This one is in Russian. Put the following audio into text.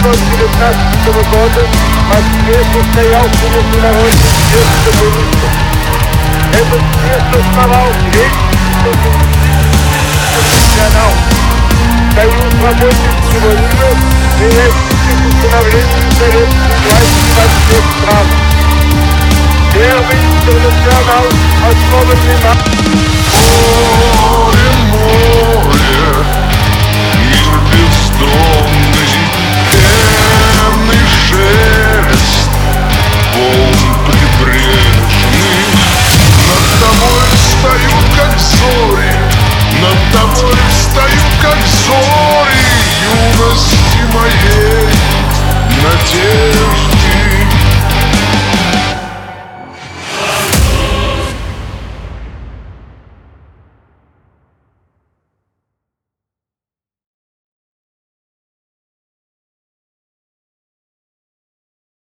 1919 года в Москве состоялся международный съезд коммунистов. Этот съезд основал Третий национал, Союз рабочего мира, стремящийся к установлению советской власти во всех странах. Первый интернационал, основанный на... Море, море, мир бездонный, пенный шелест волн прибрежных. Над тобой встают, как зори, над тобой